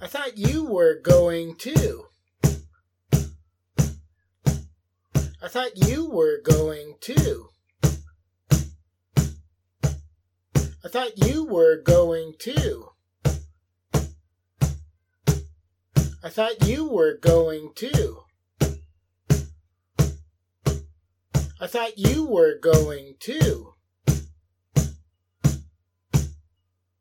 I thought you were going too. I thought you were going too. I thought you were going too. I thought you were going too. I thought you were going too.